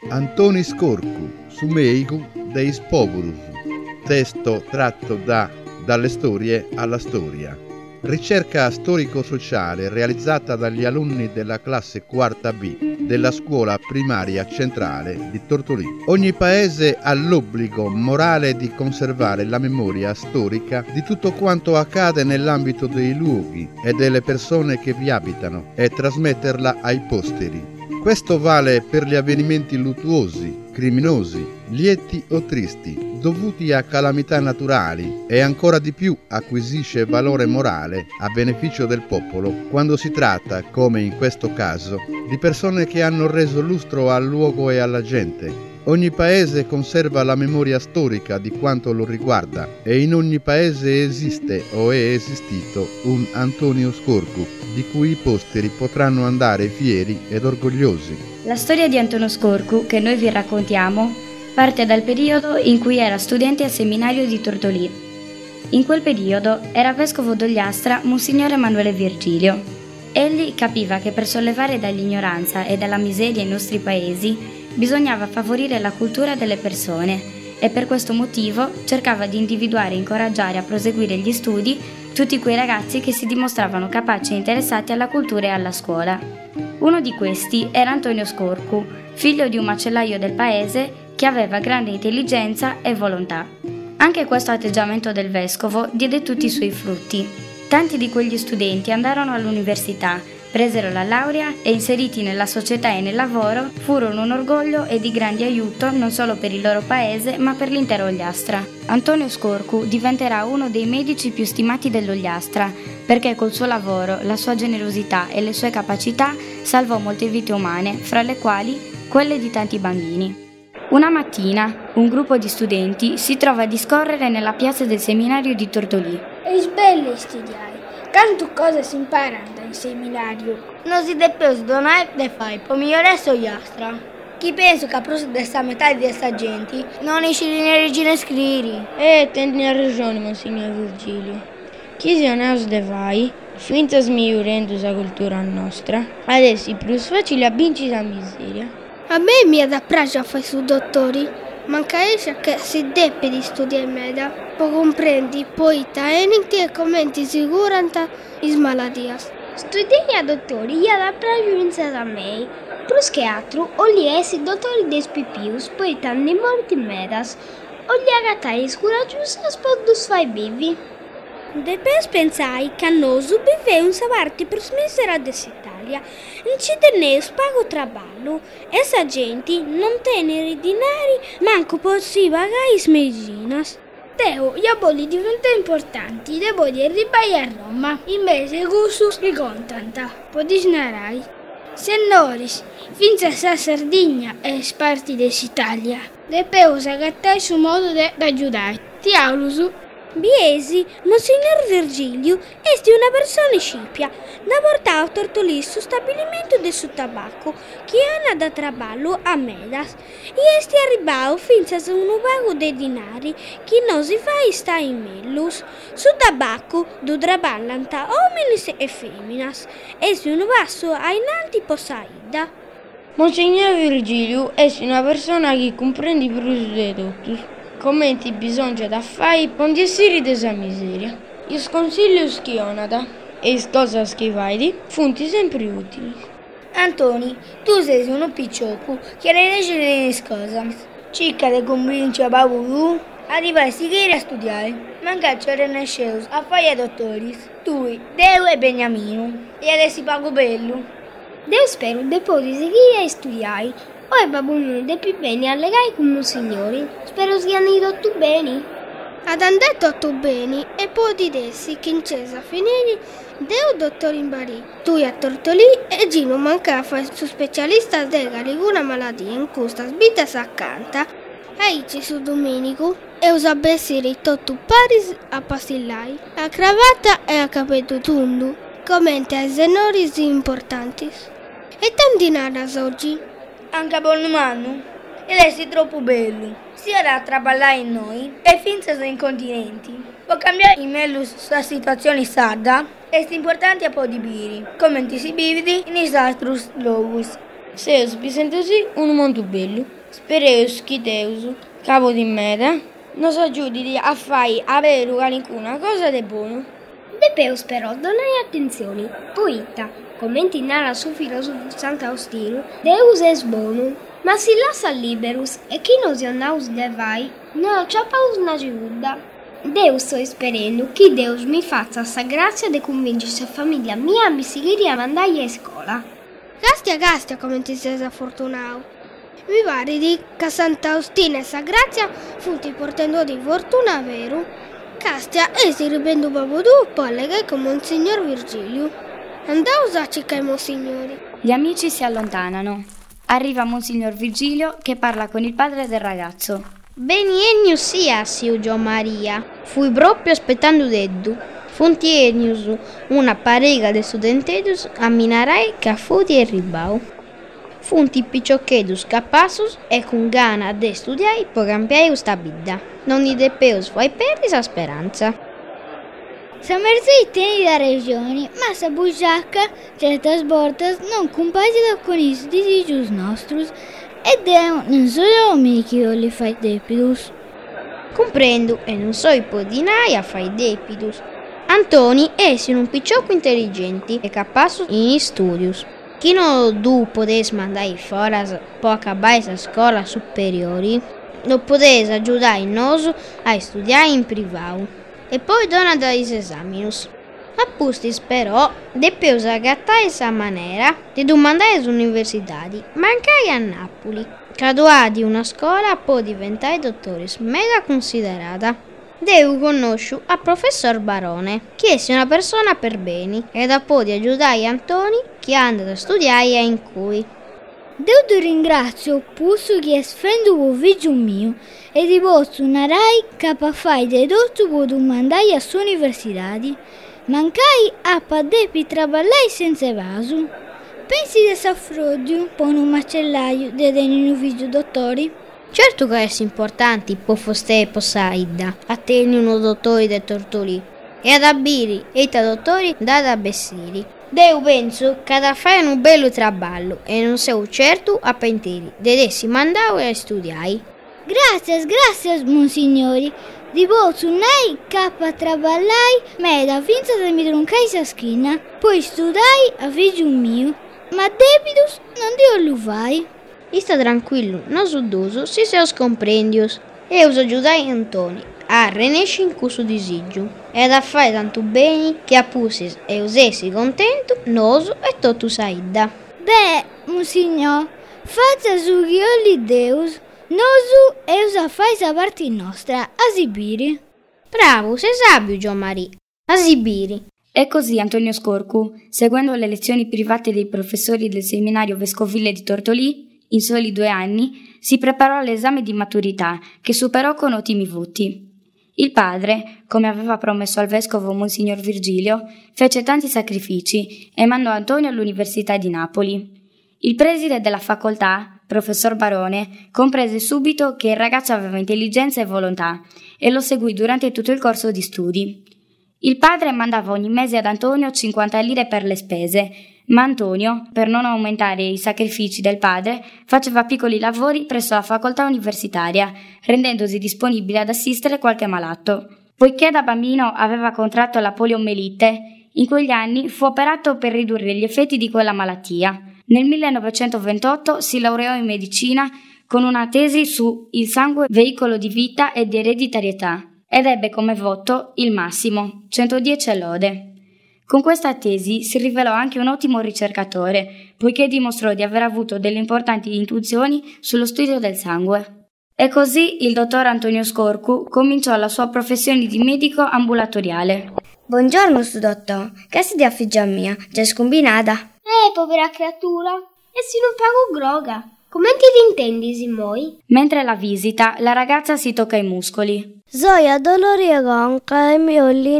Antonis Corcu, Sumeigu deis Povorus, testo tratto dalle storie alla storia. Ricerca storico-sociale realizzata dagli alunni della classe quarta B della scuola primaria centrale di Tortolì. Ogni paese ha l'obbligo morale di conservare la memoria storica di tutto quanto accade nell'ambito dei luoghi e delle persone che vi abitano e trasmetterla ai posteri. Questo vale per gli avvenimenti luttuosi, criminosi, lieti o tristi, dovuti a calamità naturali, e ancora di più acquisisce valore morale a beneficio del popolo quando si tratta, come in questo caso, di persone che hanno reso lustro al luogo e alla gente. Ogni paese conserva la memoria storica di quanto lo riguarda e in ogni paese esiste o è esistito un Antonius Corcu di cui i posteri potranno andare fieri ed orgogliosi. La storia di Antonius Corcu che noi vi raccontiamo parte dal periodo in cui era studente al seminario di Tortolì. In quel periodo era vescovo d'Ogliastra Monsignore Emanuele Virgilio. Egli capiva che per sollevare dall'ignoranza e dalla miseria i nostri paesi bisognava favorire la cultura delle persone e per questo motivo cercava di individuare e incoraggiare a proseguire gli studi tutti quei ragazzi che si dimostravano capaci e interessati alla cultura e alla scuola. Uno di questi era Antonius Corcu, figlio di un macellaio del paese che aveva grande intelligenza e volontà. Anche questo atteggiamento del vescovo diede tutti i suoi frutti. Tanti di quegli studenti andarono all'università, presero la laurea e inseriti nella società e nel lavoro furono un orgoglio e di grande aiuto non solo per il loro paese ma per l'intero Ogliastra. Antonius Corcu diventerà uno dei medici più stimati dell'Ogliastra perché col suo lavoro, la sua generosità e le sue capacità salvò molte vite umane, fra le quali quelle di tanti bambini. Una mattina un gruppo di studenti si trova a discorrere nella piazza del seminario di Tortolì. È bello studiare. Quante cose si imparano dal seminario. Non si deve donare da fare per migliorare la Ogliastra. Chi pensa che a proposito della metà di questa gente non esce di regine scriri. Tendi ragione, Monsignor Virgilio. Chi si non de vai, finta smigliorando la cultura nostra, adesso è più facile a vincere la miseria. A me mi ha da piacere a fare su dottori, manca esce che si deve di studiare meda, poi comprendi poi taeniti e commenti sicuranta is maladias. Studiare a dottori gli ha da piacere a me, plus che altro o gli essi dottori des pipius, poi tanti morti medas, o gli agatai scuragiusas per dus fai vivi. Depes pensai che noi vive un savarti per smesera dell'Italia, non ci teneus pago traballo, e sa gente non tenere dinari, manco possi pagare smesinas. Teo, gli aboli diventano importanti, devo dire ribai a Roma, invece gusus li contanta, poi disnarai. Se noris, finza sa Sardegna e sparti dell'Italia, depeus agattai su modo de aiutare. Ti aulusu. Biesi, Monsignor Virgilio, esti una persona scipia, da portare a Tortolì su stabilimento del suo tabacco, che hanno da traballo a medas, e esti arribao finza su un pago dei dinari, che non si fa sta in mellus, su tabacco do traballanta hominis e feminas, e su un vaso ai nanti posaida. Monsignor Virgilio è una persona che comprende più di tutti. Commenti bisogna da fare per essere della miseria. I consigli che ho da e le cose che fai funti sempre utili. Antoni, tu sei uno picciocco che non riesce a dire cose. Cerca di convincere a Babu a arrivare a studiare. Manca c'era nasceus a fare dottori. Tu, Deo e Beniamino. E adesso pago bello. Deo spero dopo di seguire a studiare. Poi babbuino de più bene allegare con monsignori. Spero siano tutto bene. Ad andetto tu bene e poi di dessi che in cesa finire Deo dottor in Bari. Tu a Tortolì e Gino manca fa su specialista della alguna malattia in questa sbita s'accanta. Aici su Domenico e usa bessire tutto paris a pastillai. A cravatta e a capello tondo. Commenti ai zenori importanti. E tanti nanas oggi. Anche a Bonumano. E lei è troppo bello. Sia da traballare in noi e finza sono incontinenti. Può cambiare in meglio sulla situazione sarda. È importante a po' di biri. Come si bividi in isastrus lobus. Seus bisentosi un molto bello. Spereus chi Deus, capo di meta, non aggiudi a fare avere qualcuna cosa di buono. Depeus però donai attenzione, poeta, commenti nara su filosofo Sant'Austino, Deus es bonum, ma si lascia liberus, e chi non si andaus devai, no ciapaus nagiuda. Deus sto sperando che Deus mi faccia sa grazia de convincere la famiglia mia a mi seguire a mandare a scuola. Gastia, come ti sei fortunato. Mi pare di che Sant'Austino e sa grazia funti portando di fortuna vero. Castia e si ripendo proprio dopo alleghe con Monsignor Virgilio. Andaus a cercare Monsignori. Gli amici si allontanano. Arriva Monsignor Virgilio che parla con il padre del ragazzo. Benienius sia, Gio Maria. Fui proprio aspettando deddu. Funtienius una parega de studentetus a minarai che futi e ribau. Funti picciocchedus capassus e con gana de studiai po cambiare sta bidda. Non i depeus fai perdi sa speranza. Sa merzei tieni da regioni, ma sa bugiacca certas bortas non compagina con i disigius nostros ed è non solo me che io li fai depidus. Comprendo e non so ipodinai a fai depidus. Antoni essi un picciocco intelligenti e capassus in studius. Chi non du podes mandare foras po acabare sa scuola superiori, lo podes aiutare nos a studiare in privato e poi dona dais esaminus. Appustis però depeus agattare sa maniera di domandare all'università, mancai a Napoli. Caduà di una scuola può diventare dottoris mega considerata. Devo conosciu a professor Barone, che è una persona per bene, e dopo di aiutare Antoni che anda a studiare in cui. Dio ti ringrazio, pusso che sfendo o figlio mio, e di vostro narai capafai de dotto può domandare a sua università. Mancai a padepi traballai senza vaso. Pensi di Saffrodio, poi un macellaio, de denino figlio dottori? Certo che è importante può foste e posaida, a tenere uno dottore de Tortolì, e ad abiri, e ta dottori da Bessiri. Deu penso che da fare un bello traballo, e non sei certo a pentiri, dedessi mandau a studiare. Grazie, monsignori. Di vostro nei capa traballai, me da finza da mi troncai sa schina, poi studiai a figlio mio, ma debidus non dio lo fai. Sta tranquillo, non suddoso, si seus comprendius. E us aiutai Antoni a renesci in cusso disigio, ed a fare tanto bene che a pussis e usessi contento, noso e tutto saidda. Beh, monsignor, faccia su che io li deus, nosu e us a fai sa parte nostra, a Sibiri. Bravo, sei sabio, Gio Maria, a Sibiri. E così Antonio Scorcu, seguendo le lezioni private dei professori del seminario vescovile di Tortolì, in soli 2 anni si preparò all'esame di maturità, che superò con ottimi voti. Il padre, come aveva promesso al vescovo Monsignor Virgilio, fece tanti sacrifici e mandò Antonio all'Università di Napoli. Il preside della facoltà, professor Barone, comprese subito che il ragazzo aveva intelligenza e volontà e lo seguì durante tutto il corso di studi. Il padre mandava ogni mese ad Antonio 50 lire per le spese, ma Antonio, per non aumentare i sacrifici del padre, faceva piccoli lavori presso la facoltà universitaria, rendendosi disponibile ad assistere qualche malato. Poiché da bambino aveva contratto la poliomelite, in quegli anni fu operato per ridurre gli effetti di quella malattia. Nel 1928 si laureò in medicina con una tesi su il sangue veicolo di vita e di ereditarietà ed ebbe come voto il massimo, 110 lode. Con questa tesi si rivelò anche un ottimo ricercatore, poiché dimostrò di aver avuto delle importanti intuizioni sullo studio del sangue. E così il dottor Antonio Scorcu cominciò la sua professione di medico ambulatoriale. Buongiorno, dottor. Che si affiggia mia? Già scombinata? Povera creatura. E si non pago groga. Come ti intendi, Simoi? Mentre la visita, la ragazza si tocca i muscoli. Zoia dolori e gonca e miolli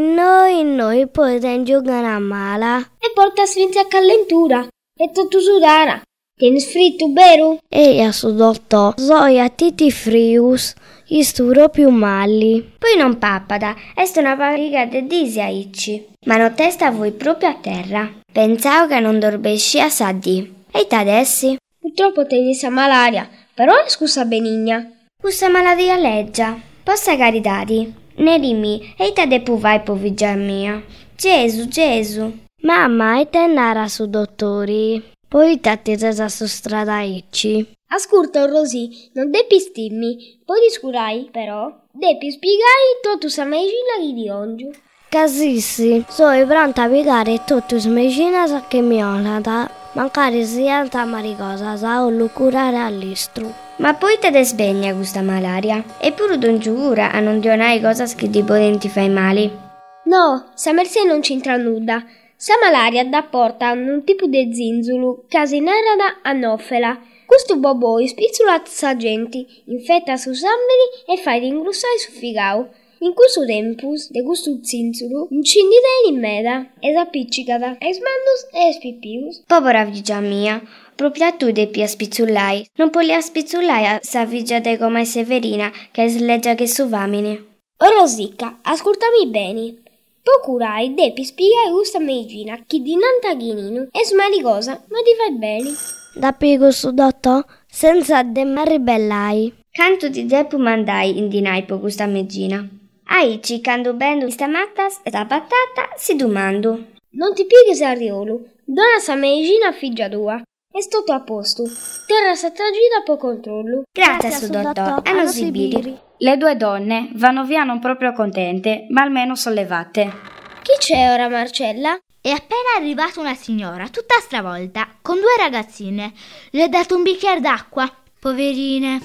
noi poi giocare a mala. E porta sfinza a calentura. E tutto sudara. Tieni fritto, vero? E a su dottor. Zoia titi frius. Isturo più malli. Poi non pappada. È una pariga de disi a icci. Ma non testa voi proprio a terra. Pensavo che non dormesci a saddi. E t'adessi? Purtroppo tenisa malaria, però è scusa benigna. Questa malaria leggia, possa caritari, ne rimi, e te de puvai poviggia mia. Gesù. Mamma, e te nara su dottori? Poi ti attesa su strada ecci. Ascolta, Rosì, non devi stimmi. Poi discurai, però, devi spiegai tutto sa medicina di oggi. Casissi, sono pronta a piegare tutto sa medicina che mi onata. Mancare sia maricosa, sa o curare all'istru. Ma poi te desbegna questa malaria. Eppure non giura a non dionare cosa che di potenti fai mali. No, sa mercé non c'entra nulla. Sa malaria da porta un tipo di zinzulu, casinera da anofela. Questo boboi spizzula sa gente, infetta su samberi e fa ringrossare su figao. In questo tempo, de questo zinzulu, incendita in meda, e s'appiccicata, e smandus e spippius. Povera vigia mia, proprio tu devi a spizzullai. Non puoi a spizzullai a sa vigia de come Severina, che è sleggia che su vamine. Rosicca, ascoltami bene. Procurai depi spiegare questa medicina che di nantaghinino è smaricosa, ma ti fai bene. Da piego su dottor, senza de ribellai. Canto ti depu mandai in dinaipo questa medicina. Aici, quando bendo sta mattas e la patata, si domando. Non ti pieghi Sariolo, dona sa medicina a figlia tua. È tutto a posto. Terra sa tragita po' controllo. Grazie su dottor, a non sibiri. Le due donne vanno via non proprio contente, ma almeno sollevate. Chi c'è ora, Marcella? È appena arrivata una signora, tutta stravolta, con 2 ragazzine. Le ho dato un bicchiere d'acqua, poverine.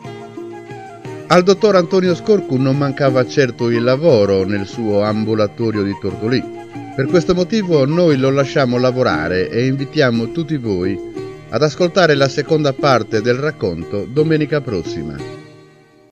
Al dottor Antonio Scorcu non mancava certo il lavoro nel suo ambulatorio di Tortolì. Per questo motivo noi lo lasciamo lavorare e invitiamo tutti voi ad ascoltare la seconda parte del racconto domenica prossima.